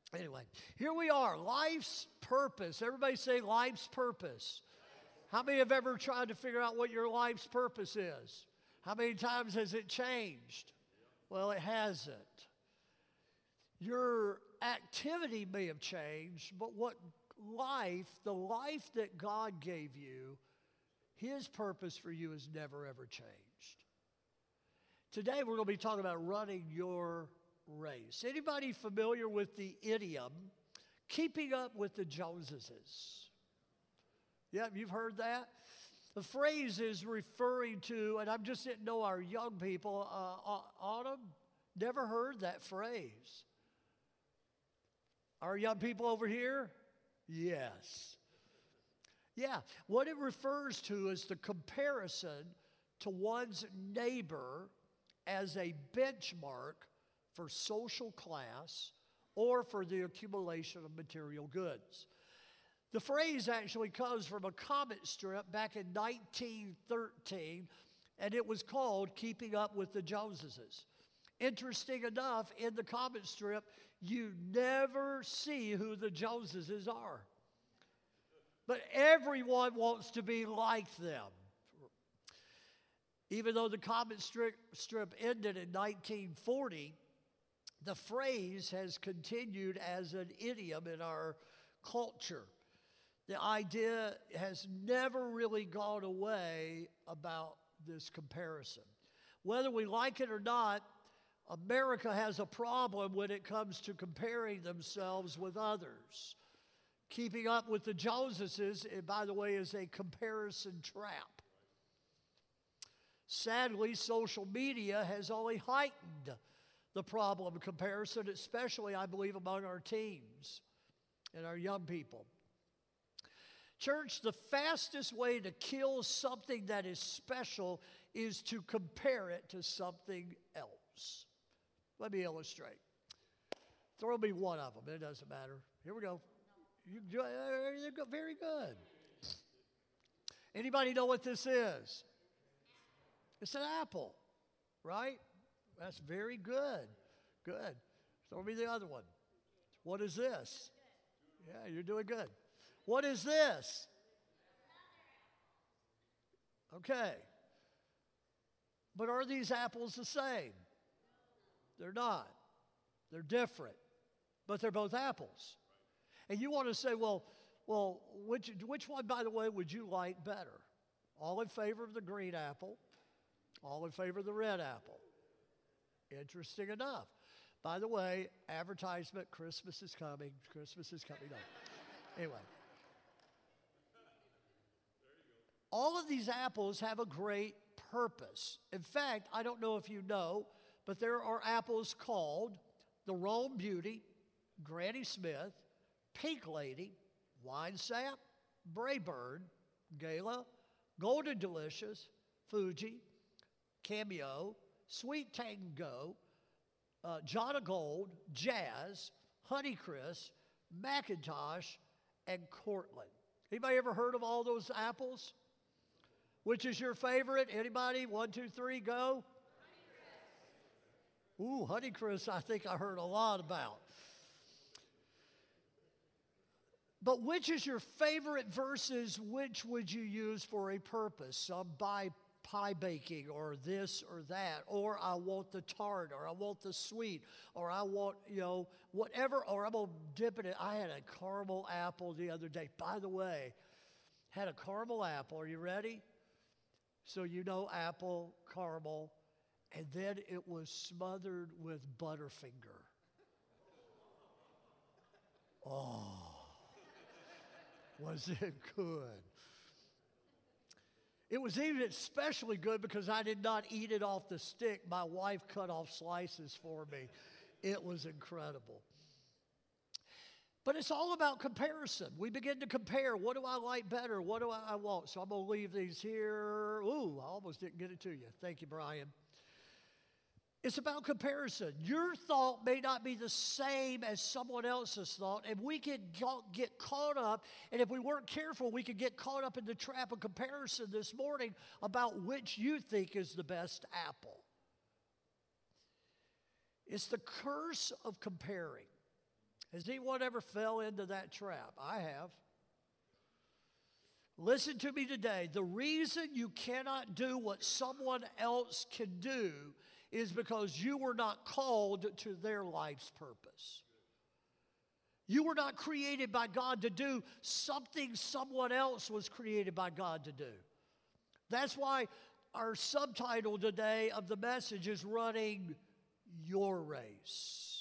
Anyway, here we are, life's purpose. Everybody say life's purpose. How many have ever tried to figure out what your life's purpose is? How many times has it changed? Well, it hasn't. Your activity may have changed, but the life that God gave you, His purpose for you has never ever changed. Today we're going to be talking about running your race. Anybody familiar with the idiom, keeping up with the Joneses? Yeah, you've heard that? The phrase is referring to, and I just didn't know our young people, Autumn, never heard that phrase. Our young people over here? Yes. Yeah, what it refers to is the comparison to one's neighbor as a benchmark for social class or for the accumulation of material goods. The phrase actually comes from a comic strip back in 1913, and it was called Keeping Up with the Joneses. Interesting enough, in the comic strip, you never see who the Joneses are. But everyone wants to be like them. Even though the comic strip ended in 1940, the phrase has continued as an idiom in our culture. The idea has never really gone away about this comparison. Whether we like it or not, America has a problem when it comes to comparing themselves with others. Keeping up with the Joneses, by the way, is a comparison trap. Sadly, social media has only heightened the problem of comparison, especially, I believe, among our teens and our young people. Church, the fastest way to kill something that is special is to compare it to something else. Let me illustrate. Throw me one of them. It doesn't matter. Here we go. Very good. Anybody know what this is? It's an apple, right? That's very good. Good. Throw me the other one. What is this? Yeah, you're doing good. What is this? Okay. But are these apples the same? They're not. They're different. But they're both apples. And you want to say, well, which one, by the way, would you like better? All in favor of the green apple? All in favor of the red apple? Interesting enough. By the way, advertisement, Christmas is coming. Christmas is coming up. Anyway. All of these apples have a great purpose. In fact, I don't know if you know, but there are apples called the Rome Beauty, Granny Smith, Pink Lady, Wine Sap, Braeburn, Gala, Golden Delicious, Fuji, Cameo, Sweet Tango, John of Gold, Jazz, Honeycrisp, Macintosh, and Cortland. Anybody ever heard of all those apples? Which is your favorite? Anybody? 1, 2, 3, go. Honeycrisp. Ooh, Honeycrisp, I think I heard a lot about. But which is your favorite versus which would you use for a purpose? Some buy pie baking or this or that, or I want the tart, or I want the sweet, or I want, whatever, or I'm going to dip it in. I had a caramel apple the other day. By the way, had a caramel apple. Are you ready? So apple, caramel, and then it was smothered with Butterfinger. Oh, was it good? It was even especially good because I did not eat it off the stick. My wife cut off slices for me. It was incredible. But it's all about comparison. We begin to compare. What do I like better? What do I want? So I'm going to leave these here. Ooh, I almost didn't get it to you. Thank you, Brian. It's about comparison. Your thought may not be the same as someone else's thought, and we can get caught up, and if we weren't careful, we could get caught up in the trap of comparison this morning about which you think is the best apple. It's the curse of comparing. Has anyone ever fell into that trap? I have. Listen to me today. The reason you cannot do what someone else can do is because you were not called to their life's purpose. You were not created by God to do something someone else was created by God to do. That's why our subtitle today of the message is Running Your Race.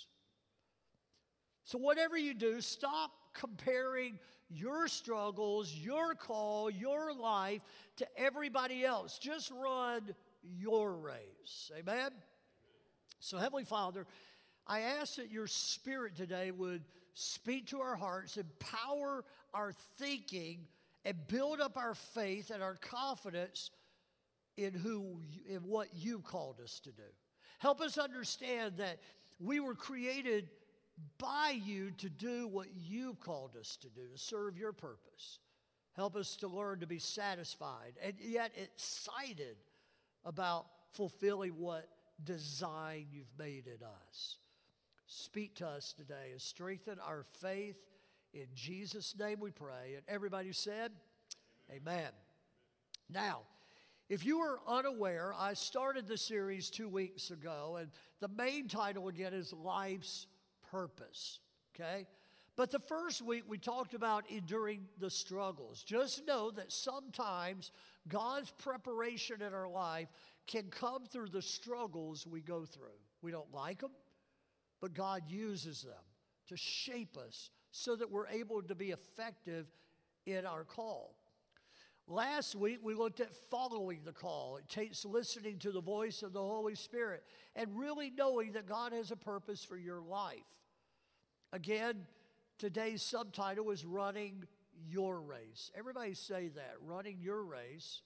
So whatever you do, stop comparing your struggles, your call, your life to everybody else. Just run your race. Amen? So Heavenly Father, I ask that your Spirit today would speak to our hearts, empower our thinking, and build up our faith and our confidence in what you called us to do. Help us understand that we were created by you to do what you've called us to do, to serve your purpose. Help us to learn to be satisfied and yet excited about fulfilling what design you've made in us. Speak to us today and strengthen our faith. In Jesus' name we pray. And everybody said, Amen. Now, if you were unaware, I started the series 2 weeks ago, and the main title again is Life's Purpose, okay? But the first week we talked about enduring the struggles. Just know that sometimes God's preparation in our life can come through the struggles we go through. We don't like them, but God uses them to shape us so that we're able to be effective in our call. Last week, we looked at following the call. It takes listening to the voice of the Holy Spirit and really knowing that God has a purpose for your life. Again, today's subtitle is Running Your Race. Everybody say that, running your race.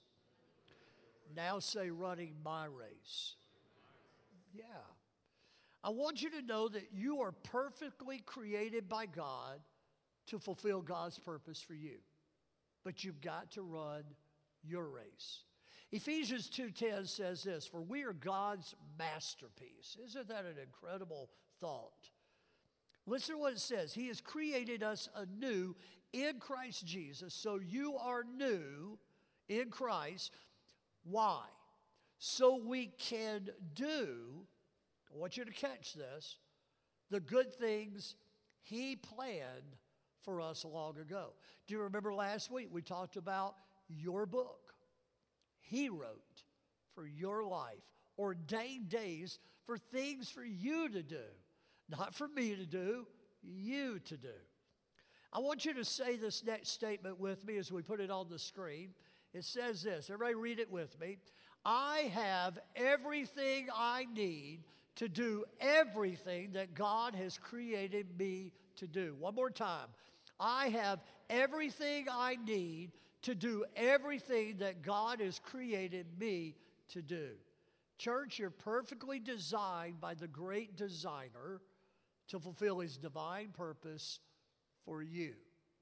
Now say running my race. Yeah. I want you to know that you are perfectly created by God to fulfill God's purpose for you. But you've got to run your race. Ephesians 2:10 says this, for we are God's masterpiece. Isn't that an incredible thought? Listen to what it says. He has created us anew in Christ Jesus. So you are new in Christ. Why? So we can do, I want you to catch this, the good things He planned for us long ago. Do you remember last week we talked about your book? He wrote for your life, ordained days for things for you to do. Not for me to do, you to do. I want you to say this next statement with me as we put it on the screen. It says this. Everybody read it with me. I have everything I need to do everything that God has created me to do. One more time. I have everything I need to do everything that God has created me to do. Church, you're perfectly designed by the great designer to fulfill His divine purpose for you.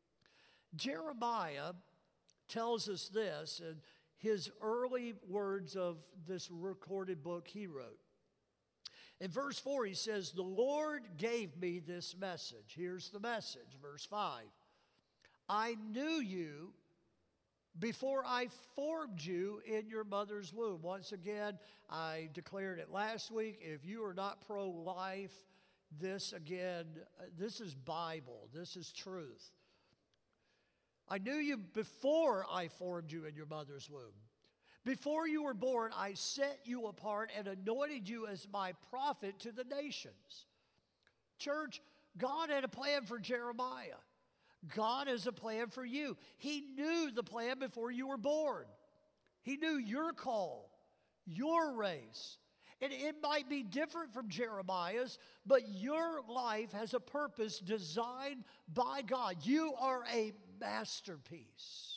Jeremiah tells us this in his early words of this recorded book he wrote. In verse 4, he says, the Lord gave me this message. Here's the message, verse 5. I knew you before I formed you in your mother's womb. Once again, I declared it last week. If you are not pro-life, this is Bible. This is truth. I knew you before I formed you in your mother's womb. Before you were born, I set you apart and anointed you as my prophet to the nations. Church, God had a plan for Jeremiah. God has a plan for you. He knew the plan before you were born. He knew your call, your race. And it might be different from Jeremiah's, but your life has a purpose designed by God. You are a masterpiece.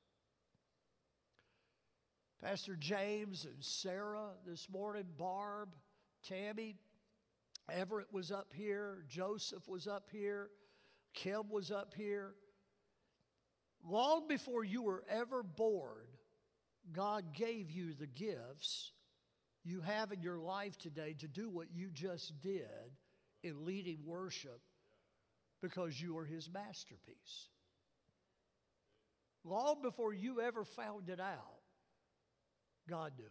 Pastor James and Sarah this morning, Barb, Tammy, Everett was up here, Joseph was up here, Kim was up here. Long before you were ever born, God gave you the gifts you have in your life today to do what you just did in leading worship because you are his masterpiece. Long before you ever found it out, God knew it.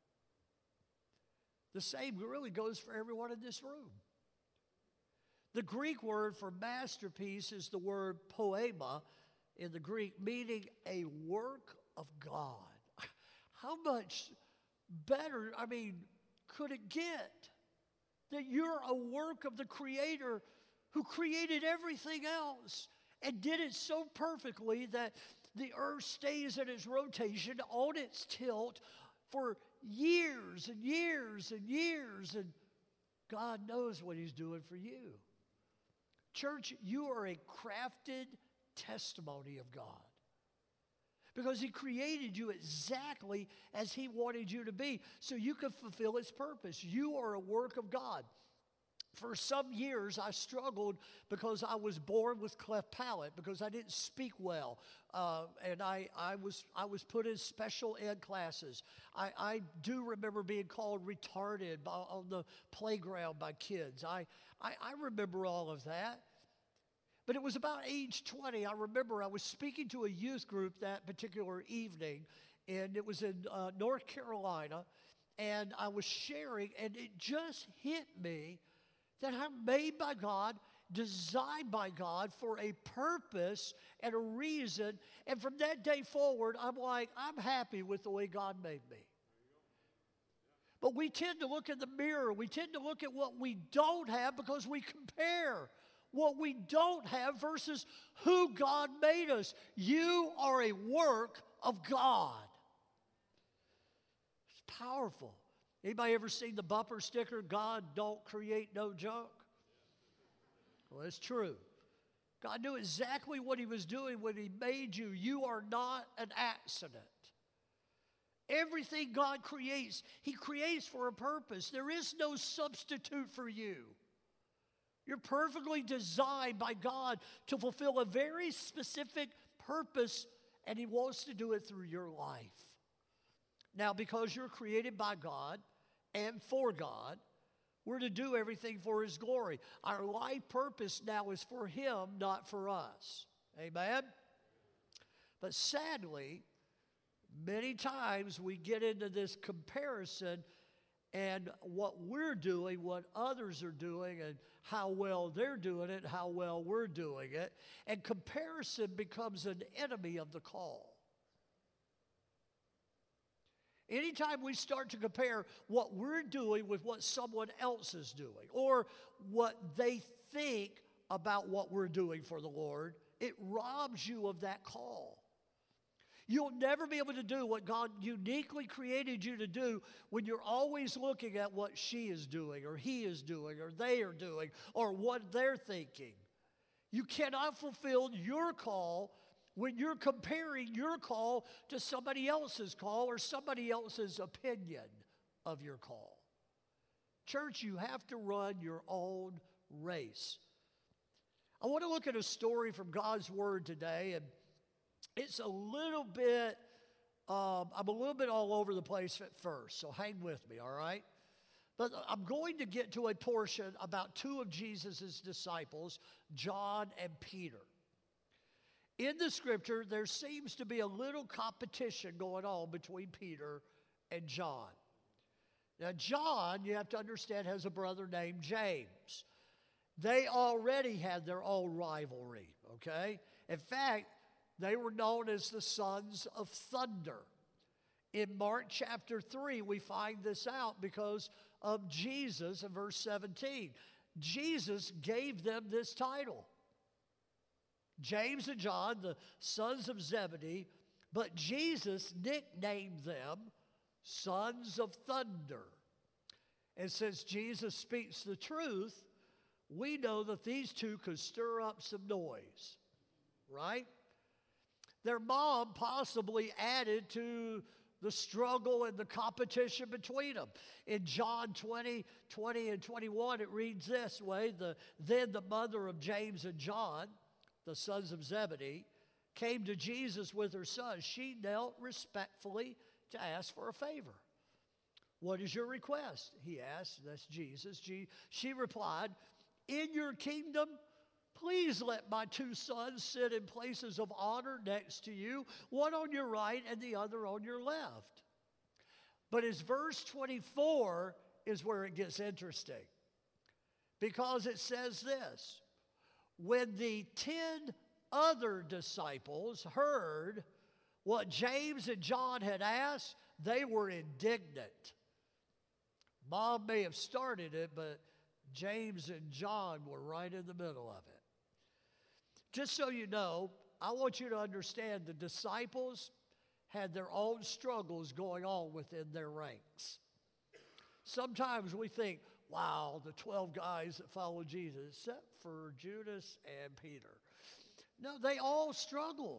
The same really goes for everyone in this room. The Greek word for masterpiece is the word poema in the Greek, meaning a work of God. How much better, could it get that you're a work of the Creator who created everything else and did it so perfectly that the earth stays in its rotation on its tilt for years and years and years, and God knows what he's doing for you. Church, you are a crafted testimony of God because he created you exactly as he wanted you to be so you could fulfill his purpose. You are a work of God. For some years, I struggled because I was born with cleft palate, because I didn't speak well, and I was put in special ed classes. I do remember being called retarded on the playground by kids. I remember all of that. But it was about age 20. I remember I was speaking to a youth group that particular evening, and it was in North Carolina, and I was sharing, and it just hit me that I'm made by God, designed by God for a purpose and a reason. And from that day forward, I'm happy with the way God made me. But we tend to look in the mirror. We tend to look at what we don't have because we compare what we don't have versus who God made us. You are a work of God. It's powerful. Anybody ever seen the bumper sticker, God don't create no junk? Well, it's true. God knew exactly what he was doing when he made you. You are not an accident. Everything God creates, he creates for a purpose. There is no substitute for you. You're perfectly designed by God to fulfill a very specific purpose, and he wants to do it through your life. Now, because you're created by God and for God, we're to do everything for his glory. Our life purpose now is for him, not for us. Amen? But sadly, many times we get into this comparison and what we're doing, what others are doing, and how well they're doing it, how well we're doing it. And comparison becomes an enemy of the call. Anytime we start to compare what we're doing with what someone else is doing, or what they think about what we're doing for the Lord, it robs you of that call. You'll never be able to do what God uniquely created you to do when you're always looking at what she is doing, or he is doing, or they are doing, or what they're thinking. You cannot fulfill your call when you're comparing your call to somebody else's call or somebody else's opinion of your call. Church, you have to run your own race. I want to look at a story from God's Word today, and it's a little bit, I'm a little bit all over the place at first, so hang with me, all right? But I'm going to get to a portion about two of Jesus' disciples, John and Peter. In the scripture, there seems to be a little competition going on between Peter and John. Now, John, you have to understand, has a brother named James. They already had their own rivalry, okay? In fact, they were known as the sons of thunder. In Mark chapter 3, we find this out because of Jesus in verse 17. Jesus gave them this title. James and John, the sons of Zebedee, but Jesus nicknamed them sons of thunder. And since Jesus speaks the truth, we know that these two could stir up some noise, right? Their mom possibly added to the struggle and the competition between them. In John 20 and 21, it reads this way: Then the mother of James and John, the sons of Zebedee, came to Jesus with her sons. She knelt respectfully to ask for a favor. What is your request? He asked. That's Jesus. She replied, in your kingdom, Please let my two sons sit in places of honor next to you, one on your right and the other on your left. But as verse 24 is where it gets interesting, because it says this: when the 10 other disciples heard what James and John had asked, they were indignant. Mom may have started it, but James and John were right in the middle of it. Just so you know, I want you to understand the disciples had their own struggles going on within their ranks. Sometimes we think, wow, the 12 guys that followed Jesus, except for Judas and Peter. No, they all struggled.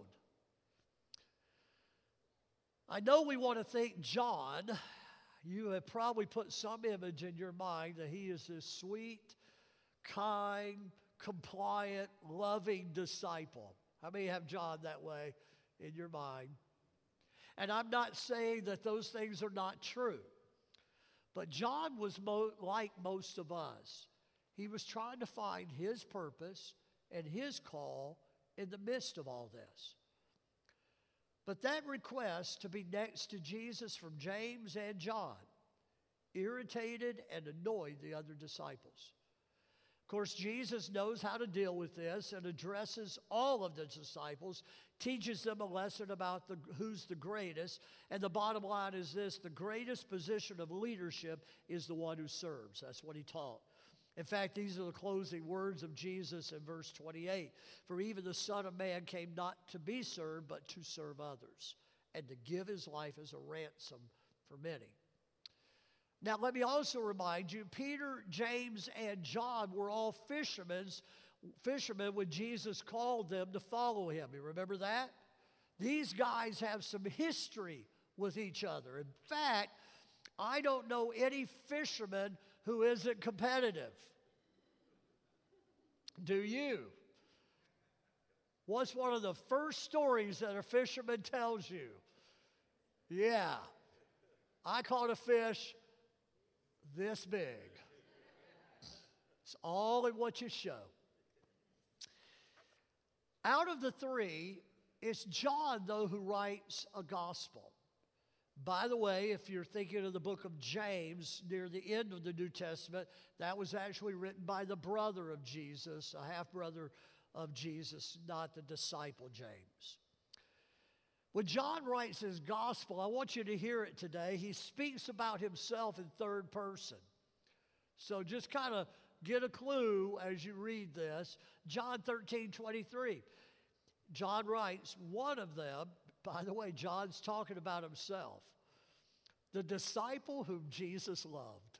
I know we want to think John. You have probably put some image in your mind that he is this sweet, kind, compliant, loving disciple. How many have John that way in your mind? And I'm not saying that those things are not true. But John was like most of us. He was trying to find his purpose and his call in the midst of all this. But that request to be next to Jesus from James and John irritated and annoyed the other disciples. Of course, Jesus knows how to deal with this and addresses all of the disciples, teaches them a lesson about who's the greatest. And the bottom line is this: the greatest position of leadership is the one who serves. That's what he taught. In fact, these are the closing words of Jesus in verse 28. For even the Son of Man came not to be served, but to serve others, and to give his life as a ransom for many. Now, let me also remind you, Peter, James, and John were all fishermen when Jesus called them to follow him. You remember that? These guys have some history with each other. In fact, I don't know any fisherman who isn't competitive. Do you? What's one of the first stories that a fisherman tells you? Yeah, I caught a fish this big. It's all in what you show. Out of the three, it's John, though, who writes a gospel. By the way, if you're thinking of the book of James near the end of the New Testament, that was actually written by the brother of Jesus, a half-brother of Jesus, not the disciple James. When John writes his gospel, I want you to hear it today. He speaks about himself in third person. So just kind of get a clue as you read this. John 13:23. John writes, one of them, by the way, John's talking about himself, the disciple whom Jesus loved,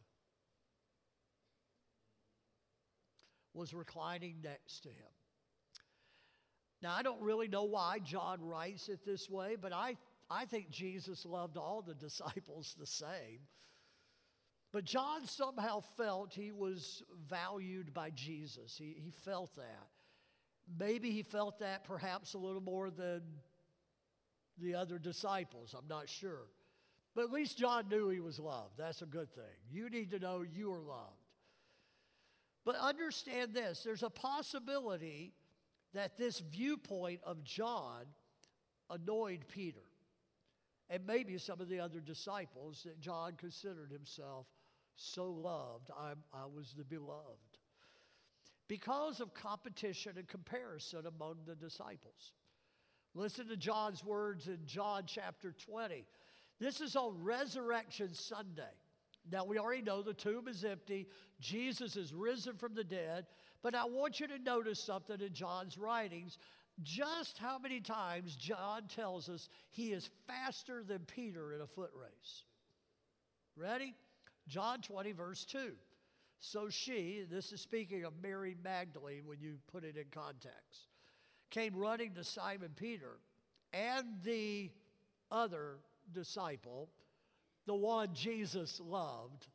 was reclining next to him. Now, I don't really know why John writes it this way, but I think Jesus loved all the disciples the same. But John somehow felt he was valued by Jesus. He felt that. Maybe he felt that perhaps a little more than the other disciples. I'm not sure. But at least John knew he was loved. That's a good thing. You need to know you are loved. But understand this. There's a possibility that this viewpoint of John annoyed Peter and maybe some of the other disciples, that John considered himself so loved. I was the beloved. Because of competition and comparison among the disciples. Listen to John's words in John chapter 20. This is on Resurrection Sunday. Now, we already know the tomb is empty. Jesus is risen from the dead. But I want you to notice something in John's writings. Just how many times John tells us he is faster than Peter in a foot race. Ready? John 20, verse 2. So she, this is speaking of Mary Magdalene when you put it in context, came running to Simon Peter and the other disciple, the one Jesus loved,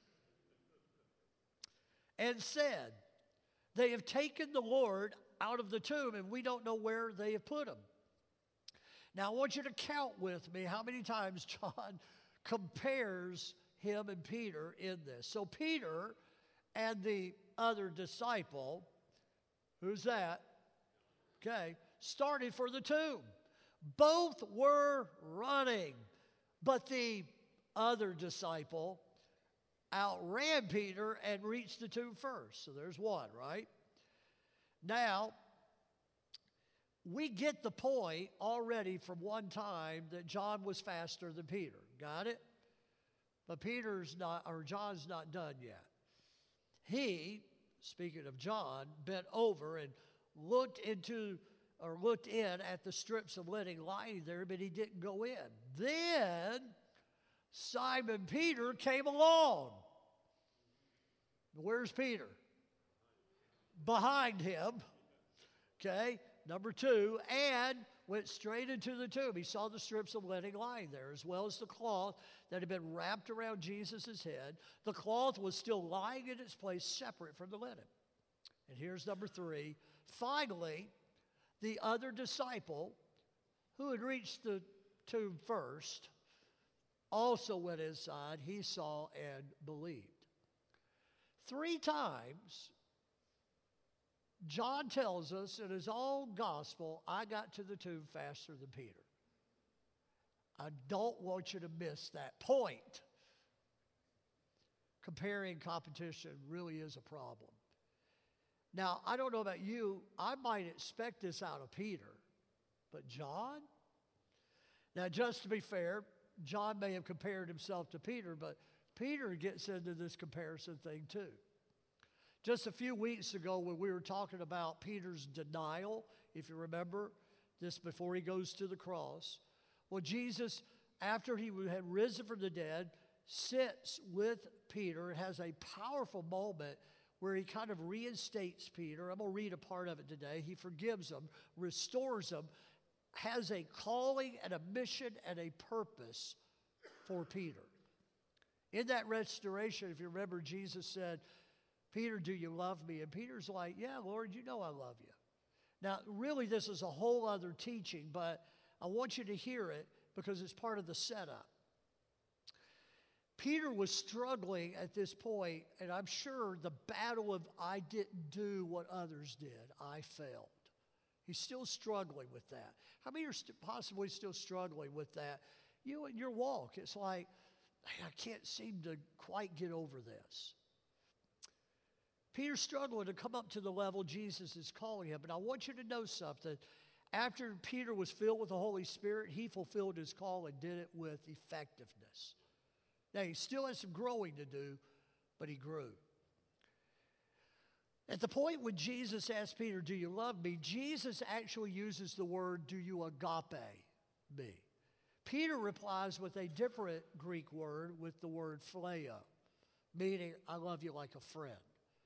and said, they have taken the Lord out of the tomb, and we don't know where they have put him. Now, I want you to count with me how many times John compares him and Peter in this. So Peter and the other disciple Who's that? Okay. Started for the tomb. Both were running, but the other disciple outran Peter and reached the tomb first. So there's one, right? Now, we get the point already from one time that John was faster than Peter. Got it? But John's not done yet. He, speaking of John, bent over and looked in at the strips of linen lying there, but he didn't go in. Then Simon Peter came along. Where's Peter? Behind him. Okay, number 2, and went straight into the tomb. He saw the strips of linen lying there, as well as the cloth that had been wrapped around Jesus' head. The cloth was still lying in its place, separate from the linen. And here's number 3. Finally, the other disciple, who had reached the tomb first, also went inside. He saw and believed. 3 times, John tells us in his own gospel, I got to the tomb faster than Peter. I don't want you to miss that point. Comparing competition really is a problem. Now, I don't know about you, I might expect this out of Peter, but John? Now, just to be fair, John may have compared himself to Peter, but Peter gets into this comparison thing too. Just a few weeks ago when we were talking about Peter's denial, if you remember, this before he goes to the cross, well, Jesus, after he had risen from the dead, sits with Peter and has a powerful moment where he kind of reinstates Peter. I'm going to read a part of it today. He forgives him, restores him, has a calling and a mission and a purpose for Peter. In that restoration, if you remember, Jesus said, Peter, do you love me? And Peter's like, yeah, Lord, you know I love you. Now, really, this is a whole other teaching, but I want you to hear it because it's part of the setup. Peter was struggling at this point, and I'm sure the battle of I didn't do what others did, I failed. He's still struggling with that. How many are possibly still struggling with that? You in your walk, it's like, I can't seem to quite get over this. Peter's struggling to come up to the level Jesus is calling him. But I want you to know something. After Peter was filled with the Holy Spirit, he fulfilled his call and did it with effectiveness. Now, he still has some growing to do, but he grew. At the point when Jesus asked Peter, do you love me? Jesus actually uses the word, do you agape me? Peter replies with a different Greek word, with the word phileo, meaning I love you like a friend.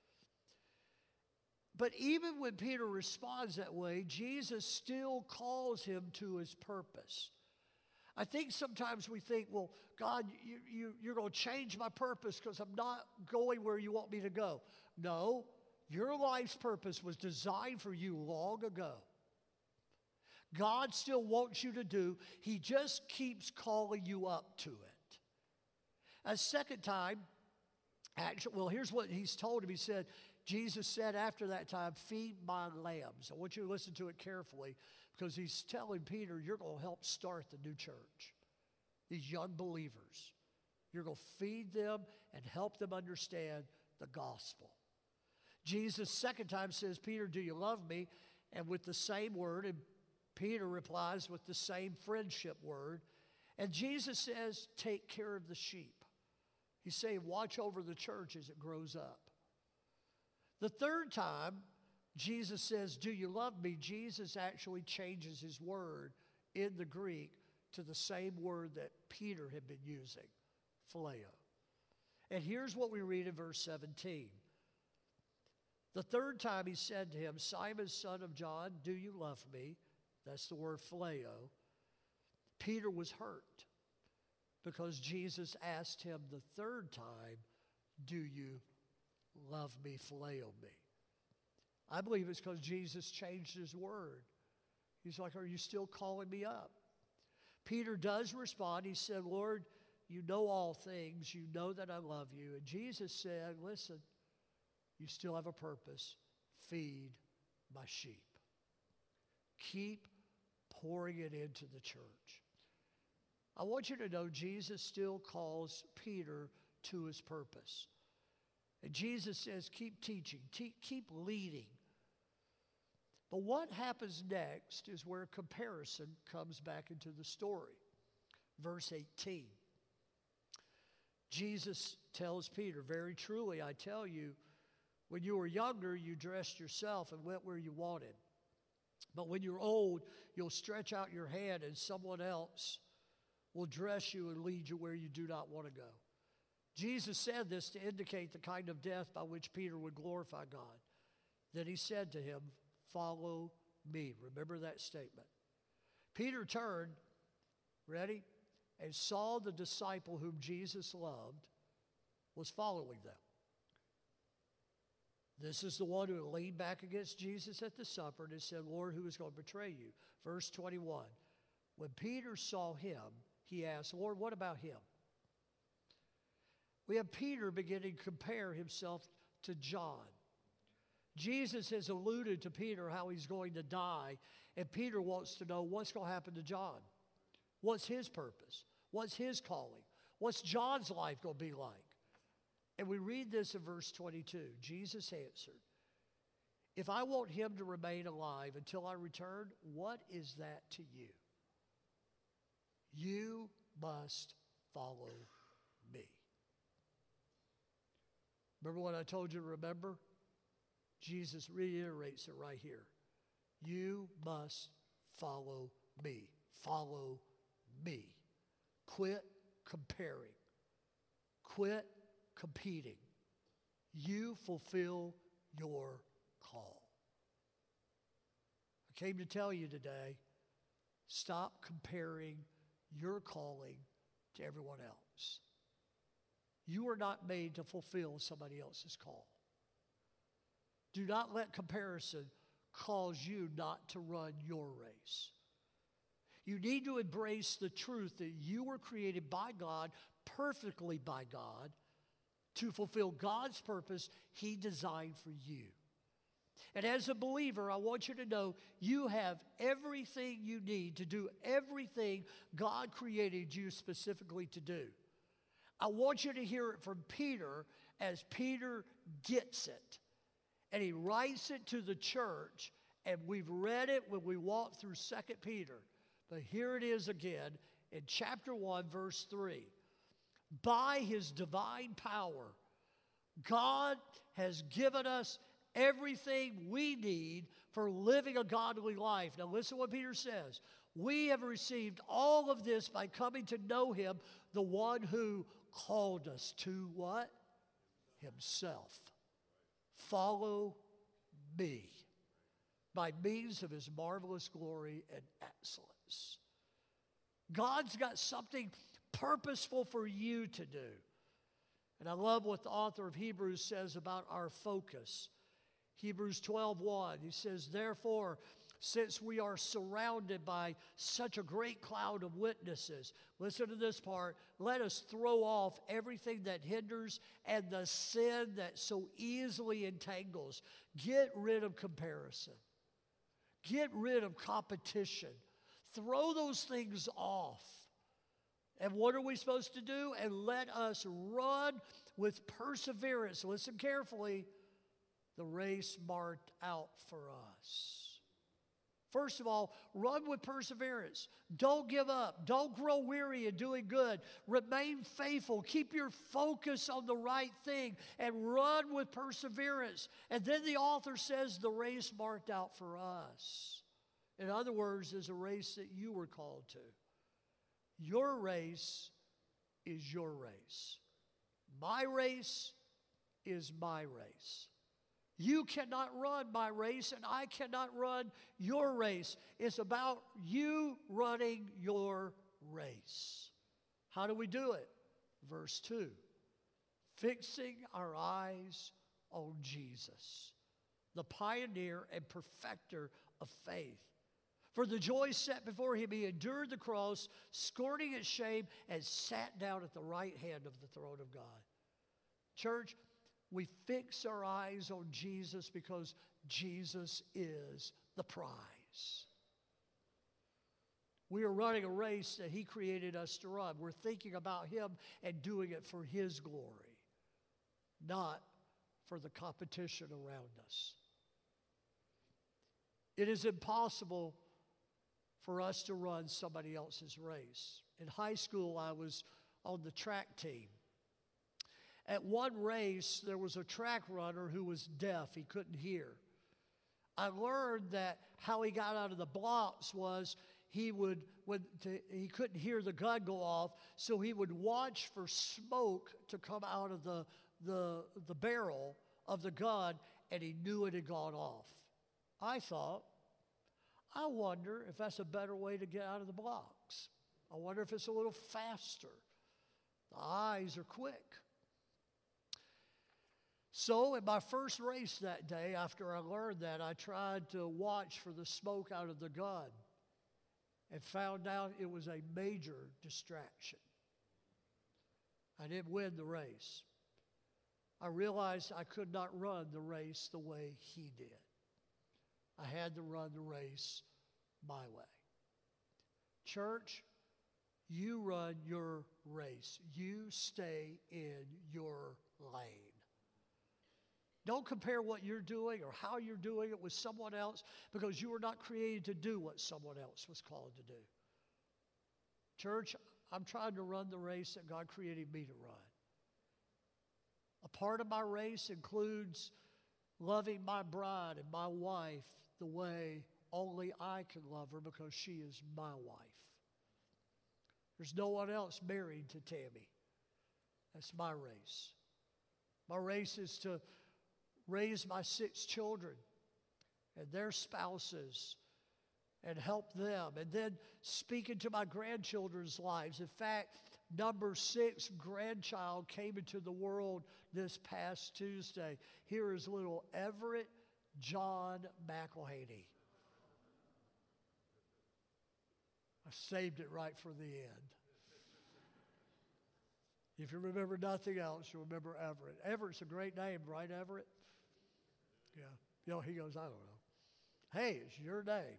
But even when Peter responds that way, Jesus still calls him to his purpose. I think sometimes we think, well, God, you're going to change my purpose because I'm not going where you want me to go. No, your life's purpose was designed for you long ago. God still wants you to do. He just keeps calling you up to it. A second time, actually, well, here's what he's told him. He said, Jesus said after that time, feed my lambs. I want you to listen to it carefully because he's telling Peter, you're going to help start the new church. These young believers. You're going to feed them and help them understand the gospel. Jesus, second time, says, Peter, do you love me? And with the same word, and Peter replies with the same friendship word. And Jesus says, take care of the sheep. He's saying, watch over the church as it grows up. The third time, Jesus says, do you love me? Jesus actually changes his word in the Greek to the same word that Peter had been using, phileo. And here's what we read in verse 17. The third time he said to him, Simon, son of John, do you love me? That's the word phileo. Peter was hurt because Jesus asked him the third time, do you love me, phileo me? I believe it's because Jesus changed his word. He's like, are you still calling me up? Peter does respond. He said, Lord, you know all things. You know that I love you. And Jesus said, listen, you still have a purpose. Feed my sheep. Keep pouring it into the church. I want you to know Jesus still calls Peter to his purpose. And Jesus says, keep teaching, keep leading. But what happens next is where comparison comes back into the story. Verse 18. Jesus tells Peter, very truly, I tell you, when you were younger, you dressed yourself and went where you wanted. But when you're old, you'll stretch out your hand and someone else will dress you and lead you where you do not want to go. Jesus said this to indicate the kind of death by which Peter would glorify God. Then he said to him, follow me. Remember that statement. Peter turned, ready, and saw the disciple whom Jesus loved was following them. This is the one who leaned back against Jesus at the supper and said, Lord, who is going to betray you? Verse 21. When Peter saw him, he asked, Lord, what about him? We have Peter beginning to compare himself to John. Jesus has alluded to Peter how he's going to die, and Peter wants to know what's going to happen to John. What's his purpose? What's his calling? What's John's life going to be like? And we read this in verse 22. Jesus answered, if I want him to remain alive until I return, what is that to you? You must follow me. Remember what I told you to remember? Jesus reiterates it right here. You must follow me. Follow me. Quit comparing. Quit competing. You fulfill your call. I came to tell you today, stop comparing your calling to everyone else. You are not made to fulfill somebody else's call. Do not let comparison cause you not to run your race. You need to embrace the truth that you were created by God, perfectly by God, to fulfill God's purpose He designed for you. And as a believer, I want you to know you have everything you need to do everything God created you specifically to do. I want you to hear it from Peter as Peter gets it. And he writes it to the church, and we've read it when we walked through 2 Peter. But here it is again in chapter 1, verse 3. By His divine power, God has given us everything we need for living a godly life. Now listen to what Peter says. We have received all of this by coming to know Him, the one who called us to what? Himself. Follow me by means of His marvelous glory and excellence. God's got something purposeful for you to do. And I love what the author of Hebrews says about our focus. Hebrews 12:1, he says, therefore, since we are surrounded by such a great cloud of witnesses, listen to this part, let us throw off everything that hinders and the sin that so easily entangles. Get rid of comparison. Get rid of competition. Throw those things off. And what are we supposed to do? And let us run with perseverance. Listen carefully. The race marked out for us. First of all, run with perseverance. Don't give up. Don't grow weary in doing good. Remain faithful. Keep your focus on the right thing and run with perseverance. And then the author says the race marked out for us. In other words, is a race that you were called to. Your race is your race. My race is my race. You cannot run my race, and I cannot run your race. It's about you running your race. How do we do it? Verse 2, fixing our eyes on Jesus, the pioneer and perfecter of faith. For the joy set before Him, He endured the cross, scorning its shame, and sat down at the right hand of the throne of God. Church, we fix our eyes on Jesus because Jesus is the prize. We are running a race that He created us to run. We're thinking about Him and doing it for His glory, not for the competition around us. It is impossible for us to run somebody else's race. In high school, I was on the track team. At one race, there was a track runner who was deaf. He couldn't hear. I learned that how he got out of the blocks was he couldn't hear the gun go off, so he would watch for smoke to come out of the barrel of the gun, and he knew it had gone off. I thought, I wonder if that's a better way to get out of the blocks. I wonder if it's a little faster. The eyes are quick. So in my first race that day, after I learned that, I tried to watch for the smoke out of the gun and found out it was a major distraction. I didn't win the race. I realized I could not run the race the way he did. I had to run the race my way. Church, you run your race. You stay in your lane. Don't compare what you're doing or how you're doing it with someone else, because you were not created to do what someone else was called to do. Church, I'm trying to run the race that God created me to run. A part of my race includes loving my bride and my wife the way only I can love her, because she is my wife. There's no one else married to Tammy. That's my race. My race is to raise my 6 children and their spouses and help them, and then speak into my grandchildren's lives. In fact, number 6 grandchild came into the world this past Tuesday. Here is little Everett John McElhaney. I saved it right for the end. If you remember nothing else, you'll remember Everett. Everett's a great name, right, Everett? Yeah. You know, he goes, I don't know. Hey, it's your name.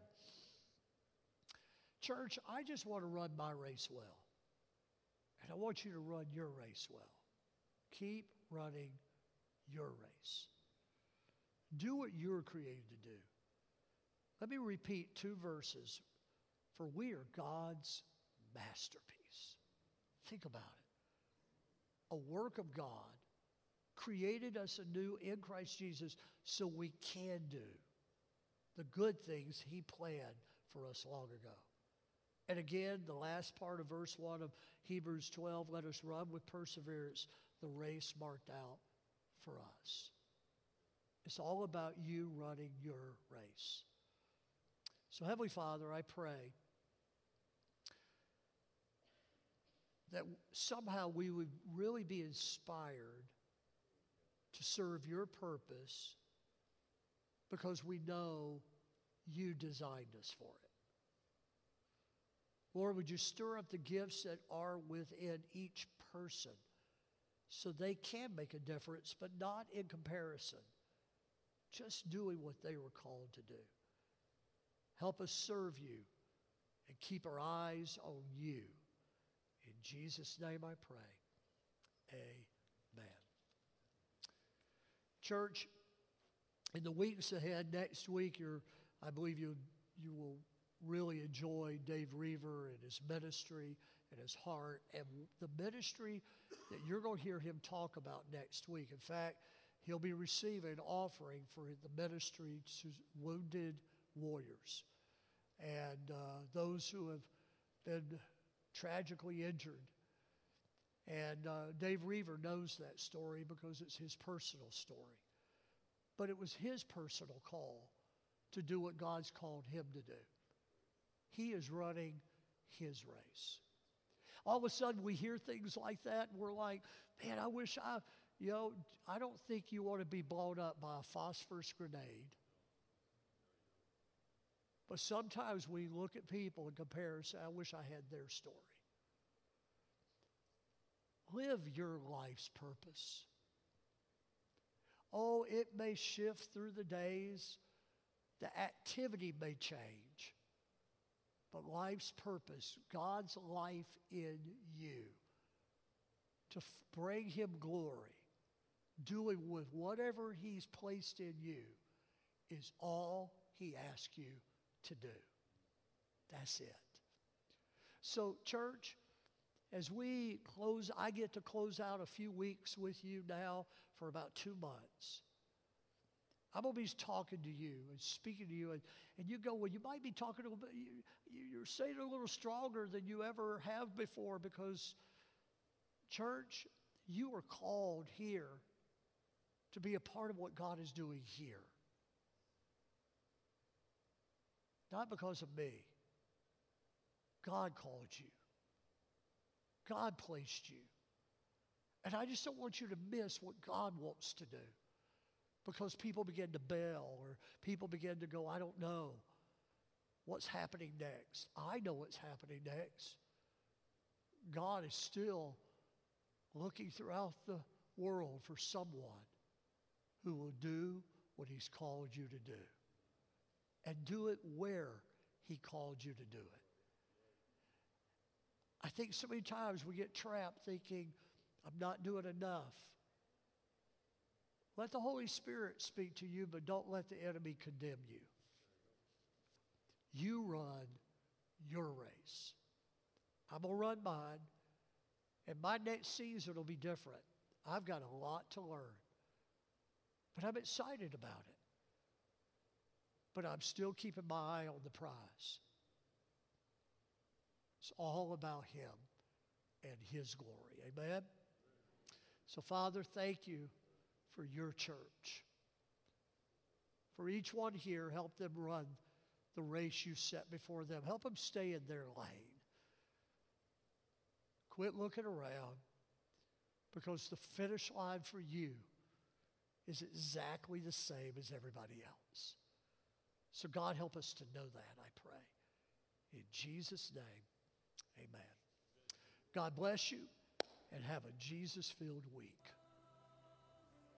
Church, I just want to run my race well. And I want you to run your race well. Keep running your race. Do what you're created to do. Let me repeat 2 verses. For we are God's masterpiece. Think about it. A work of God created us anew in Christ Jesus so we can do the good things He planned for us long ago. And again, the last part of verse 1 of Hebrews 12, let us run with perseverance the race marked out for us. It's all about you running your race. So Heavenly Father, I pray that somehow we would really be inspired to serve your purpose, because we know you designed us for it. Lord, would you stir up the gifts that are within each person so they can make a difference, but not in comparison, just doing what they were called to do. Help us serve you and keep our eyes on you. In Jesus' name I pray. Amen. Church, in the weeks ahead, next week, I believe you will really enjoy Dave Reaver and his ministry and his heart and the ministry that you're going to hear him talk about next week. In fact, he'll be receiving an offering for the ministry to wounded warriors and those who have been tragically injured. And Dave Reaver knows that story because it's his personal story. But it was his personal call to do what God's called him to do. He is running his race. All of a sudden we hear things like that and we're like, man, I wish I don't think you want to be blown up by a phosphorus grenade. But sometimes we look at people and compare and say, I wish I had their story. Live your life's purpose. Oh, it may shift through the days. The activity may change. But life's purpose, God's life in you, to bring him glory, doing with whatever he's placed in you, is all he asks you to do. That's it. So, church, as we close, I get to close out a few weeks with you now for about 2 months. I'm going to be talking to you and speaking to you, and you go, well, you might be talking a little bit, you're saying it a little stronger than you ever have before, because, church, you are called here to be a part of what God is doing here. Not because of me. God called you. God placed you. And I just don't want you to miss what God wants to do. Because people begin to bail, or people begin to go, I don't know what's happening next. I know what's happening next. God is still looking throughout the world for someone who will do what he's called you to do. And do it where he called you to do it. I think so many times we get trapped thinking, I'm not doing enough. Let the Holy Spirit speak to you, but don't let the enemy condemn you. You run your race. I'm going to run mine, and my next season will be different. I've got a lot to learn, but I'm excited about it. But I'm still keeping my eye on the prize. It's all about him and his glory. Amen? So, Father, thank you for your church. For each one here, help them run the race you set before them. Help them stay in their lane. Quit looking around, because the finish line for you is exactly the same as everybody else. So God, help us to know that, I pray. In Jesus' name, amen. God bless you, and have a Jesus-filled week.